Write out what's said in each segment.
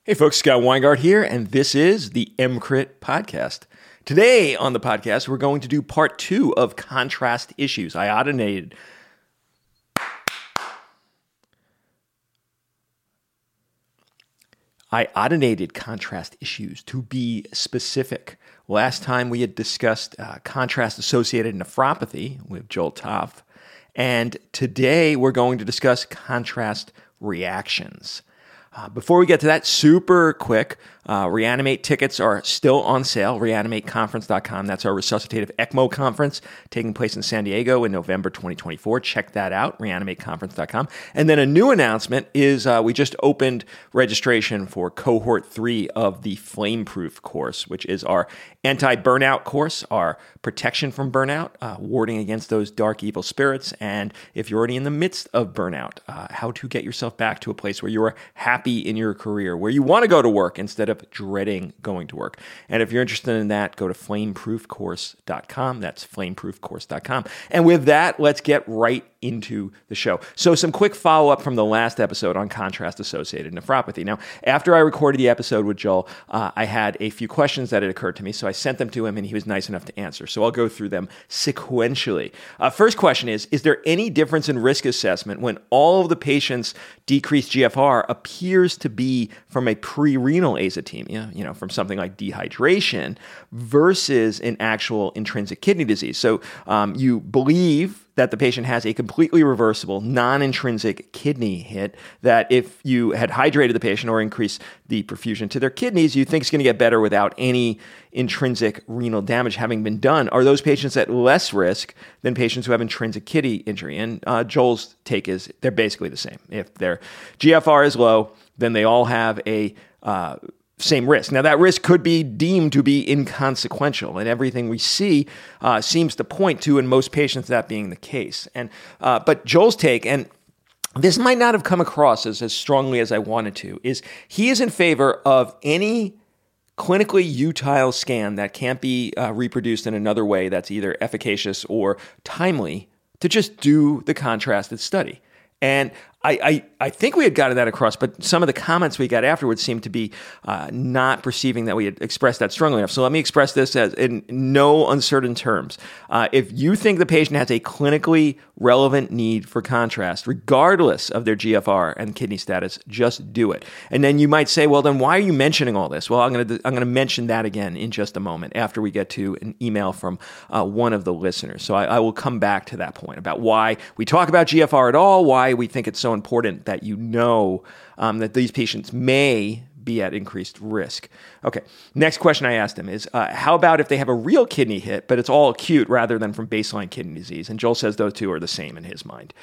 Hey folks, Scott Weingart here, and this is the EMCrit podcast. Today on the podcast, we're going to do part 2 of contrast issues. Iodinated contrast issues, to be specific. Last time we had discussed contrast-associated nephropathy with Joel Topf, and today we're going to discuss contrast reactions. Before we get to that, super quick, Reanimate tickets are still on sale, reanimateconference.com. That's our resuscitative ECMO conference taking place in San Diego in November 2024. Check that out, reanimateconference.com. And then a new announcement is we just opened registration for Cohort 3 of the Flameproof course, which is our anti-burnout course, our protection from burnout, warding against those dark, evil spirits, and if you're already in the midst of burnout, how to get yourself back to a place where you are happy in your career, where you want to go to work instead of dreading going to work. And if you're interested in that, go to flameproofcourse.com. That's flameproofcourse.com. And with that, let's get right into the show. So some quick follow-up from the last episode on contrast-associated nephropathy. Now, after I recorded the episode with Joel, I had a few questions that had occurred to me, so I sent them to him, and he was nice enough to answer. So I'll go through them sequentially. First question is there any difference in risk assessment when all of the patients' decreased GFR appears to be from a pre-renal azotemia, from something like dehydration, versus an actual intrinsic kidney disease? So you believe that the patient has a completely reversible, non-intrinsic kidney hit, that if you had hydrated the patient or increased the perfusion to their kidneys, you think it's going to get better without any intrinsic renal damage having been done. Are those patients at less risk than patients who have intrinsic kidney injury? And Joel's take is they're basically the same. If their GFR is low, then they all have a same risk. Now, that risk could be deemed to be inconsequential, and everything we see seems to point to, in most patients, that being the case. And but Joel's take, and this might not have come across as strongly as I wanted to, is he is in favor of any clinically utile scan that can't be reproduced in another way that's either efficacious or timely to just do the contrasted study. And I think we had gotten that across, but some of the comments we got afterwards seemed to be not perceiving that we had expressed that strongly enough. So let me express this as in no uncertain terms. If you think the patient has a clinically relevant need for contrast, regardless of their GFR and kidney status, just do it. And then you might say, well, then why are you mentioning all this? Well, I'm going to mention that again in just a moment after we get to an email from one of the listeners. So I will come back to that point about why we talk about GFR at all, why we think it's so important that you know that these patients may be at increased risk. Okay, next question I asked him is, how about if they have a real kidney hit, but it's all acute rather than from baseline kidney disease? And Joel says those two are the same in his mind.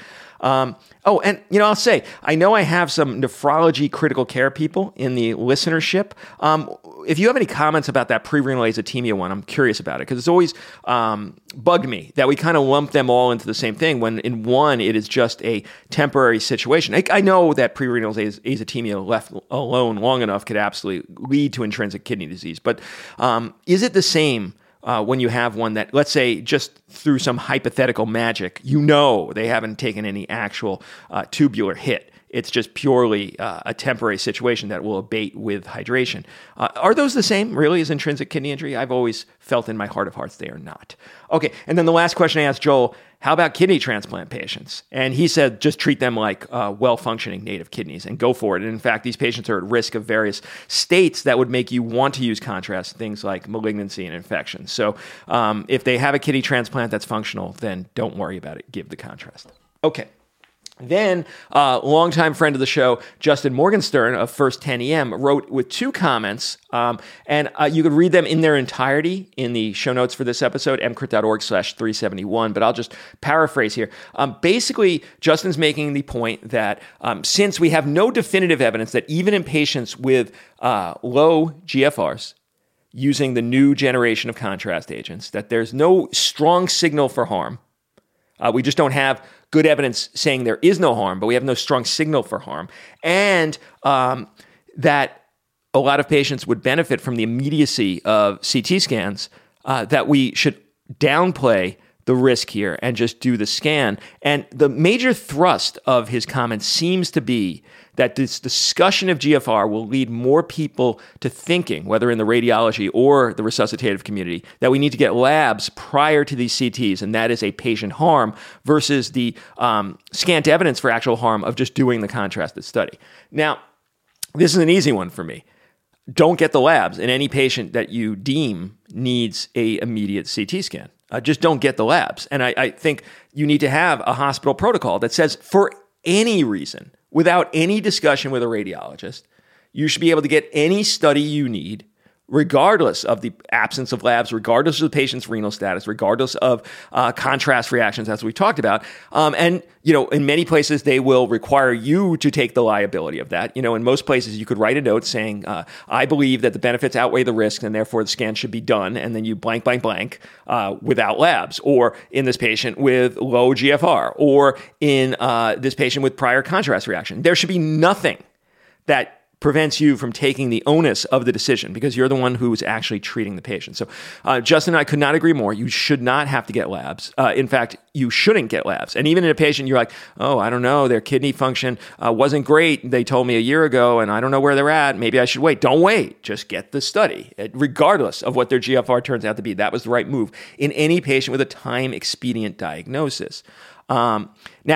And I'll say, I know I have some nephrology critical care people in the listenership. If you have any comments about that pre-renal azotemia one, I'm curious about it, because it's always bugged me that we kind of lump them all into the same thing when in one, it is just a temporary situation. I know that pre-renal azotemia left alone long enough could absolutely lead to intrinsic kidney disease, but is it the same when you have one that, let's say, just through some hypothetical magic, they haven't taken any actual tubular hit? It's just purely a temporary situation that will abate with hydration. Are those the same, really, as intrinsic kidney injury? I've always felt in my heart of hearts they are not. Okay, and then the last question I asked Joel, how about kidney transplant patients? And he said just treat them like well-functioning native kidneys and go for it. And in fact, these patients are at risk of various states that would make you want to use contrast, things like malignancy and infection. So if they have a kidney transplant that's functional, then don't worry about it. Give the contrast. Okay. Then, longtime friend of the show, Justin Morgenstern of First 10 EM, wrote with 2 comments, and you could read them in their entirety in the show notes for this episode, emcrit.org/371, but I'll just paraphrase here. Basically, Justin's making the point that since we have no definitive evidence that even in patients with low GFRs, using the new generation of contrast agents, that there's no strong signal for harm. We just don't have good evidence saying there is no harm, but we have no strong signal for harm. And that a lot of patients would benefit from the immediacy of CT scans, that we should downplay the risk here and just do the scan. And the major thrust of his comments seems to be that this discussion of GFR will lead more people to thinking, whether in the radiology or the resuscitative community, that we need to get labs prior to these CTs, and that is a patient harm versus the scant evidence for actual harm of just doing the contrasted study. Now, this is an easy one for me. Don't get the labs in any patient that you deem needs a immediate CT scan. Just don't get the labs. And I think you need to have a hospital protocol that says for any reason, without any discussion with a radiologist, you should be able to get any study you need, regardless of the absence of labs, regardless of the patient's renal status, regardless of contrast reactions, as we talked about. And, in many places, they will require you to take the liability of that. In most places, you could write a note saying, I believe that the benefits outweigh the risks, and therefore the scan should be done. And then you blank, blank, blank without labs, or in this patient with low GFR, or in this patient with prior contrast reaction. There should be nothing that prevents you from taking the onus of the decision because you're the one who's actually treating the patient. So Justin and I could not agree more. You should not have to get labs. In fact, you shouldn't get labs. And even in a patient, you're like, oh, I don't know, their kidney function wasn't great. They told me a year ago, and I don't know where they're at. Maybe I should wait. Don't wait. Just get the study, regardless of what their GFR turns out to be. That was the right move in any patient with a time-expedient diagnosis. Now,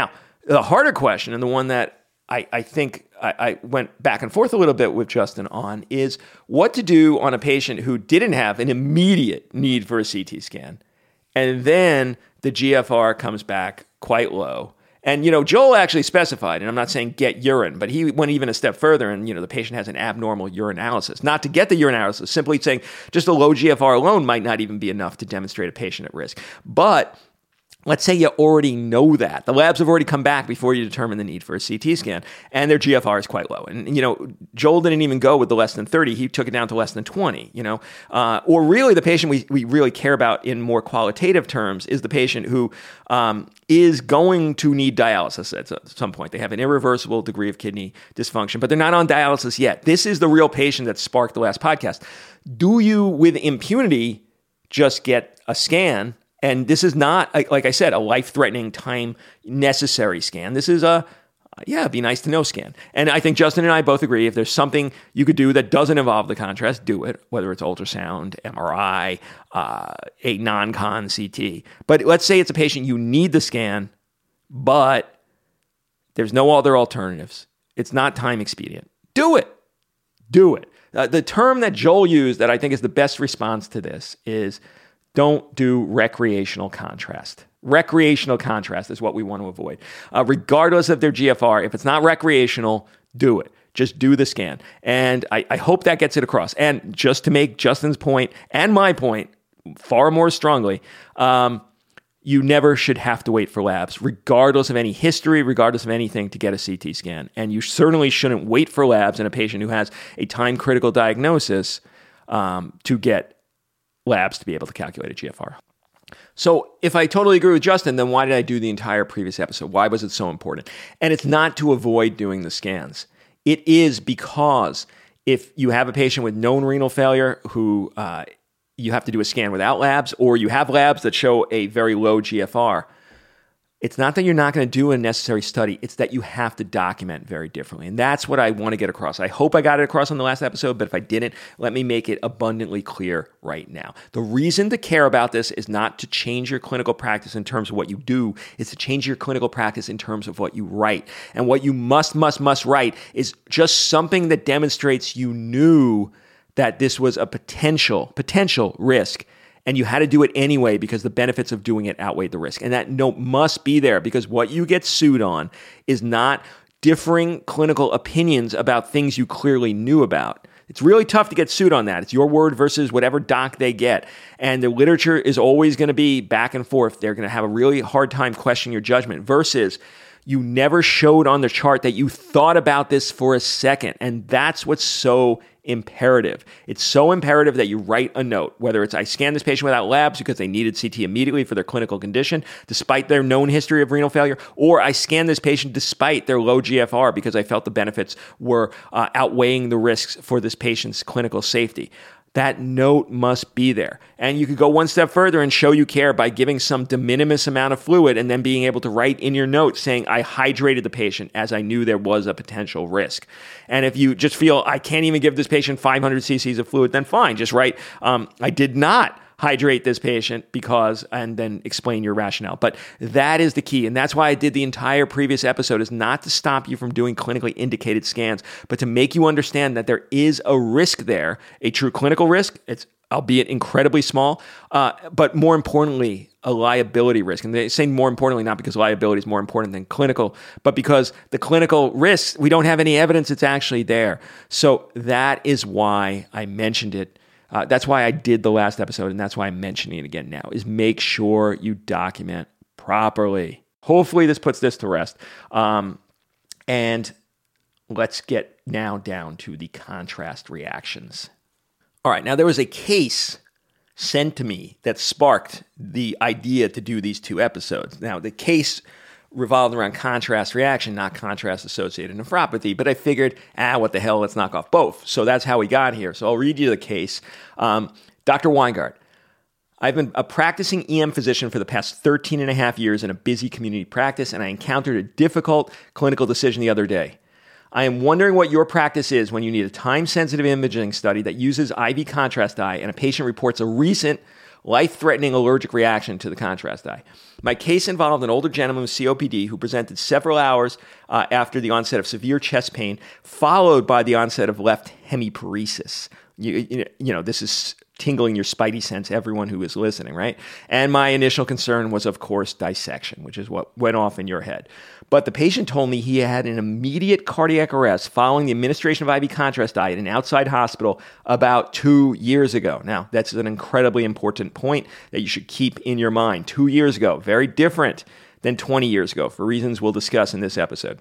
the harder question, and the one that I think I went back and forth a little bit with Justin on, is what to do on a patient who didn't have an immediate need for a CT scan, and then the GFR comes back quite low. And, Joel actually specified, and I'm not saying get urine, but he went even a step further, and, the patient has an abnormal urinalysis. Not to get the urinalysis, simply saying just a low GFR alone might not even be enough to demonstrate a patient at risk. But let's say you already know that. The labs have already come back before you determine the need for a CT scan, and their GFR is quite low. And, Joel didn't even go with the less than 30. He took it down to less than 20, Or really the patient we really care about in more qualitative terms is the patient who is going to need dialysis at some point. They have an irreversible degree of kidney dysfunction, but they're not on dialysis yet. This is the real patient that sparked the last podcast. Do you, with impunity, just get a scan? And this is not, like I said, a life-threatening, time-necessary scan. This is it'd be nice to know scan. And I think Justin and I both agree if there's something you could do that doesn't involve the contrast, do it, whether it's ultrasound, MRI, a non-con CT. But let's say it's a patient you need the scan, but there's no other alternatives. It's not time expedient. Do it. Do it. The term that Joel used that I think is the best response to this is don't do recreational contrast. Recreational contrast is what we want to avoid. Regardless of their GFR, if it's not recreational, do it. Just do the scan. And I hope that gets it across. And just to make Justin's point and my point far more strongly, you never should have to wait for labs, regardless of any history, regardless of anything, to get a CT scan. And you certainly shouldn't wait for labs in a patient who has a time-critical diagnosis to get labs to be able to calculate a GFR. So if I totally agree with Justin, then why did I do the entire previous episode? Why was it so important? And it's not to avoid doing the scans. It is because if you have a patient with known renal failure who you have to do a scan without labs, or you have labs that show a very low GFR, it's not that you're not going to do a necessary study. It's that you have to document very differently. And that's what I want to get across. I hope I got it across on the last episode, but if I didn't, let me make it abundantly clear right now. The reason to care about this is not to change your clinical practice in terms of what you do. It's to change your clinical practice in terms of what you write. And what you must write is just something that demonstrates you knew that this was a potential risk, and you had to do it anyway because the benefits of doing it outweighed the risk. And that note must be there because what you get sued on is not differing clinical opinions about things you clearly knew about. It's really tough to get sued on that. It's your word versus whatever doc they get. And the literature is always going to be back and forth. They're going to have a really hard time questioning your judgment versus you never showed on the chart that you thought about this for a second. And that's what's so imperative. It's so imperative that you write a note, whether it's I scanned this patient without labs because they needed CT immediately for their clinical condition, despite their known history of renal failure, or I scanned this patient despite their low GFR because I felt the benefits were outweighing the risks for this patient's clinical safety. That note must be there. And you could go one step further and show you care by giving some de minimis amount of fluid and then being able to write in your note saying, I hydrated the patient as I knew there was a potential risk. And if you just feel, I can't even give this patient 500 cc's of fluid, then fine, just write, I did not hydrate this patient because, and then explain your rationale. But that is the key. And that's why I did the entire previous episode, is not to stop you from doing clinically indicated scans, but to make you understand that there is a risk there, a true clinical risk. It's albeit incredibly small, but more importantly, a liability risk. And they say more importantly, not because liability is more important than clinical, but because the clinical risks, we don't have any evidence it's actually there. So that is why I mentioned it. That's why I did the last episode, and that's why I'm mentioning it again now, is make sure you document properly. Hopefully this puts this to rest. And let's get now down to the contrast reactions. All right, now there was a case sent to me that sparked the idea to do these two episodes. Now, the case revolved around contrast reaction, not contrast-associated nephropathy. But I figured, what the hell, let's knock off both. So that's how we got here. So I'll read you the case. Dr. Weingart, I've been a practicing EM physician for the past 13 and a half years in a busy community practice, and I encountered a difficult clinical decision the other day. I am wondering what your practice is when you need a time-sensitive imaging study that uses IV contrast dye and a patient reports a recent life-threatening allergic reaction to the contrast dye. My case involved an older gentleman with COPD who presented several hours after the onset of severe chest pain, followed by the onset of left hemiparesis. You know, this is tingling your spidey sense, everyone who is listening, right? And my initial concern was, of course, dissection, which is what went off in your head. But the patient told me he had an immediate cardiac arrest following the administration of IV contrast dye at an outside hospital about 2 years ago. Now, that's an incredibly important point that you should keep in your mind. 2 years ago, very different than 20 years ago, for reasons we'll discuss in this episode.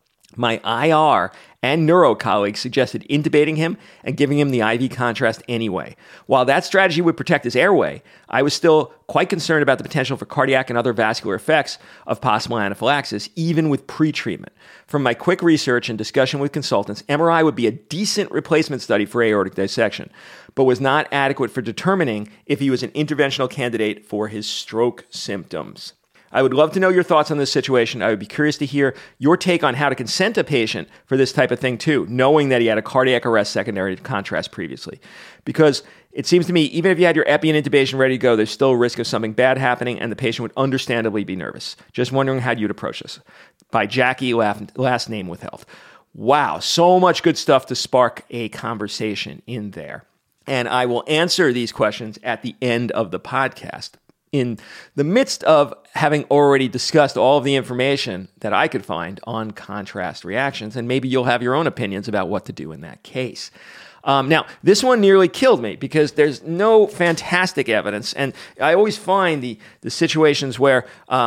My IR and neuro colleagues suggested intubating him and giving him the IV contrast anyway. While that strategy would protect his airway, I was still quite concerned about the potential for cardiac and other vascular effects of possible anaphylaxis, even with pre-treatment. From my quick research and discussion with consultants, MRI would be a decent replacement study for aortic dissection, but was not adequate for determining if he was an interventional candidate for his stroke symptoms. I would love to know your thoughts on this situation. I would be curious to hear your take on how to consent a patient for this type of thing too, knowing that he had a cardiac arrest secondary to contrast previously. Because it seems to me, even if you had your epi and intubation ready to go, there's still a risk of something bad happening, and the patient would understandably be nervous. Just wondering how you'd approach this. By Jackie, last name withheld. Wow, so much good stuff to spark a conversation in there. And I will answer these questions at the end of the podcast, in the midst of having already discussed all of the information that I could find on contrast reactions, and maybe you'll have your own opinions about what to do in that case. Now, this one nearly killed me because there's no fantastic evidence, and I always find the situations where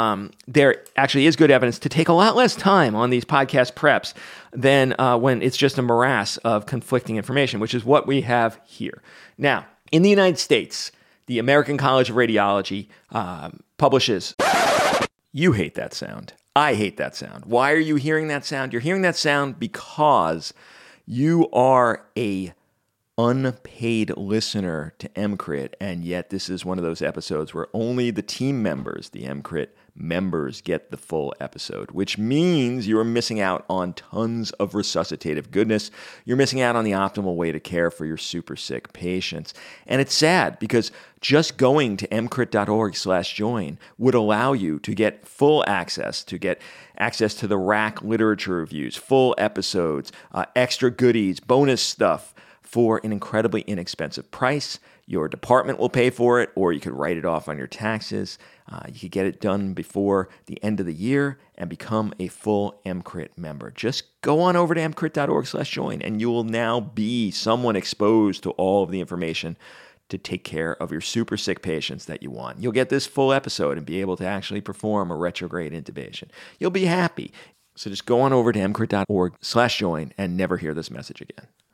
there actually is good evidence to take a lot less time on these podcast preps than when it's just a morass of conflicting information, which is what we have here. Now, in the United States, the American College of Radiology publishes... You hate that sound. I hate that sound. Why are you hearing that sound? You're hearing that sound because you are a unpaid listener to EMCrit, and yet this is one of those episodes where only the team members, the EMCrit members, get the full episode, which means you're missing out on tons of resuscitative goodness. You're missing out on the optimal way to care for your super sick patients. And it's sad because just going to emcrit.org/join would allow you to get full access, to the RAC literature reviews, full episodes, extra goodies, bonus stuff, for an incredibly inexpensive price. Your department will pay for it, or you could write it off on your taxes. You could get it done before the end of the year and become a full EMCrit member. Just go on over to emcrit.org/join, and you will now be someone exposed to all of the information to take care of your super sick patients that you want. You'll get this full episode and be able to actually perform a retrograde intubation. You'll be happy. So just go on over to emcrit.org/join and never hear this message again.